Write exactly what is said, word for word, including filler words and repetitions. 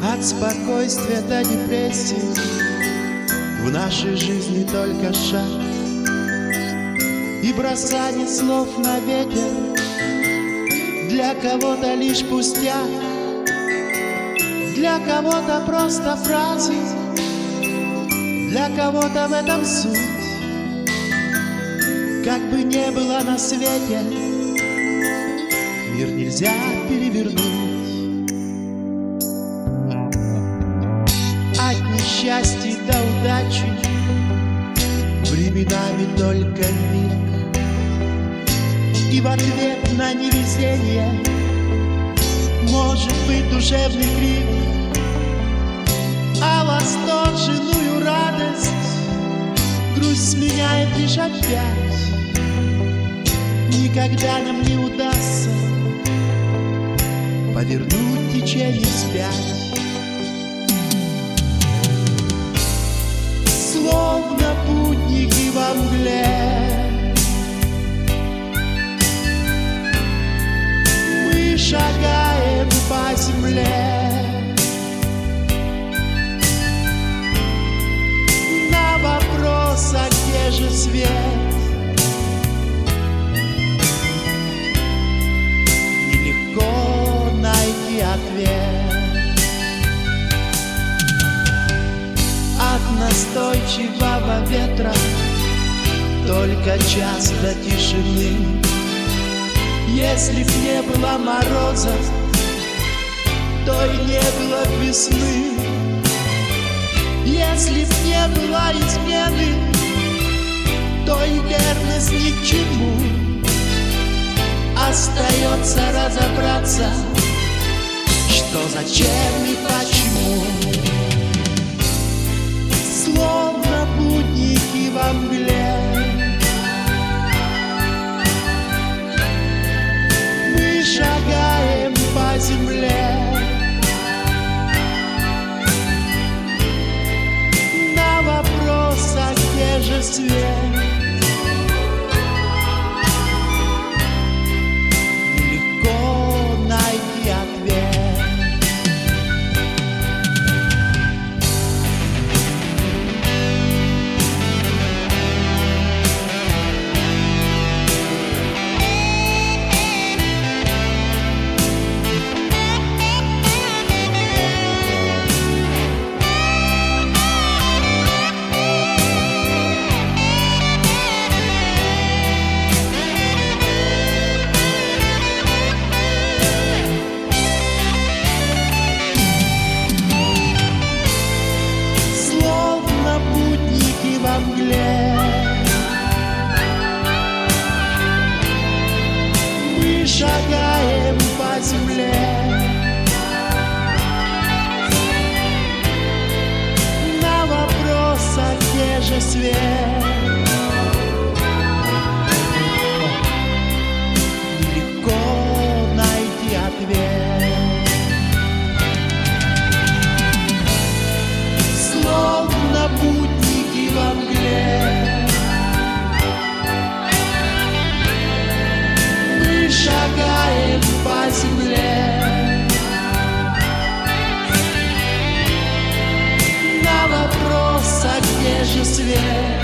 От спокойствия до депрессии в нашей жизни только шаг и бросание слов на ветер. Для кого-то лишь пустяк, для кого-то просто фразы, для кого-то в этом суть. Как бы не было на свете, мир нельзя перевернуть. От несчастья до удачи временами только миг. И в ответ на невезение может быть душевный крик, а восторженную радость грусть сменяет лишь опять. Никогда нам не удастся повернуть течение вспять. Словно путники во мгле мы шагаем по земле. На вопрос, а где же свет, нелегко найти ответ. От настойчивого ветра только час до тишины. Если б не было мороза, то и не было б весны. Если б не было измены, то и верность ни к чему. Остается разобраться, что, зачем и почему. Словно путники во мгле мы шагаем по земле. На вопрос, а где же свет, нелегко найти ответ. Во мгле мы шагаем по земле. На вопрос, а где же свет, нелегко найти ответ. Словно путники во мгле мы шагаем по земле. На вопрос, а где же свет,